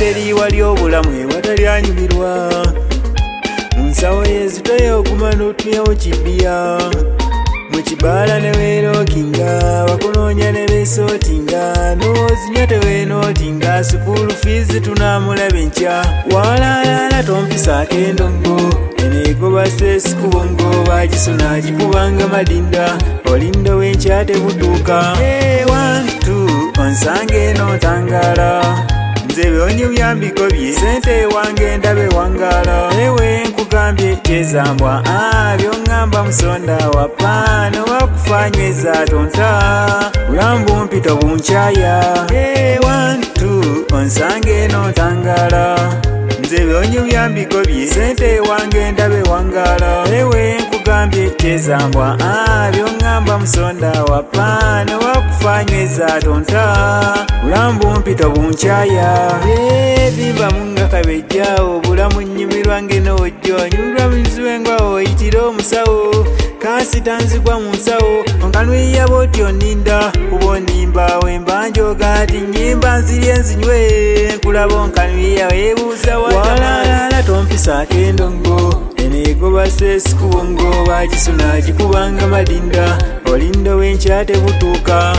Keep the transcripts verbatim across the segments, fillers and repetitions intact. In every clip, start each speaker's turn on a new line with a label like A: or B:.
A: teri wali obulamu ewatali anyumirwa munsawo yezitoyo okumana otumyawo kibiya mukibaala neweerokinga bakunoonya ne beesootinga noozinya teweenootinga sukulu fiizi tunaamulaba enkya walaalaala tompisaako endongo eneegoba stress ku bongo bagisuna gikubanga madinda olindo w'enkya tebutuuka ewantu onsange eno ntangala nze byonyo byambigobye sente wange ndabe wangala ewe nkugambye kyezambwa ah byongamba musonda wapano wakufanyweza tonta bulambu mpito bunkyaya ewantu onsange eno ntangala nze byonyo byambigobye sente wange ndabe wangala ewe nkugambye kyezambwa ah byongamba musonda wapano wakufanyweza tonta bulambu mpito bunkyaya ebimba munga kabejjawo obulamu nnyumirwa ng'enojjo nyumirwa muziwe nga oyitira omusawo kaasitanzigwa mu nsawo onkanwiya bwoti oninda kuba onimba wemba njoga ati nnyimba nzirye nzinywe nkulaba onkanwiya weebuuza walaalaala tompisaako endongo eneegoba stress ku bongo bagisuna gikubanga madinda olindo w'enkya tebutuuka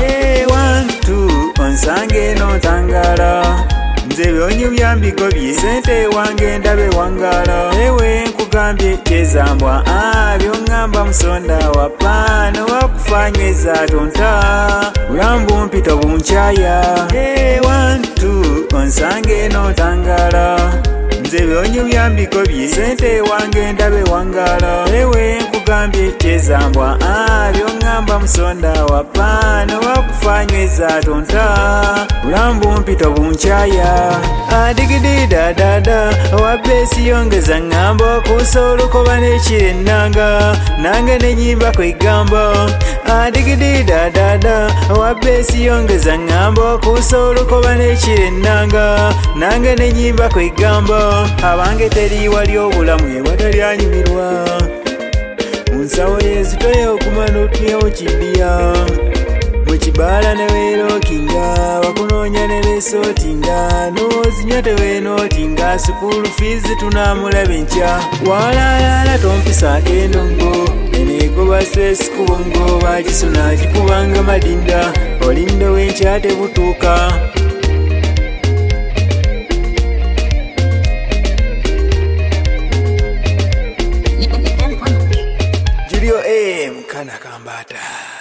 A: ewantu onsange eno ntangala nze byonyo byambigobye sente wange ndabe wangala ewe nkugambye kyezambwa ah byongamba musonda wapano wakufanyweza tonta bulambu mpito bunkyaya ewantu onsange eno ntangala nze byonyo byambigobye sente wange ndabe wangala ewe nkugambye kyezambwa ah byongamba musonda wapano wakufanyweza tonta bulambu mpito bunkyaya adigididadada wabesi yongeza ngamba okuusa olukoba n'ekirennanga nange nenyimba kwegamba adigididadada wabesi yongeza ngamba okuusa olukoba n'ekirennanga nange nenyimba kwegamba abange teri wali obulamu ewatali anyumirwa munsawo yezitoyo okumana otumyawo kibiya mukibaala neweerokinga bakunoonya ne beesootinga noozinya teweenootinga sukulu fiizi tunaamulaba enkya walaalaala tompisaako endongo eneegoba stress ku bongo bagisuna gikubanga madinda olindo w'enkya tebutuuka Julio M. Kana Kambata.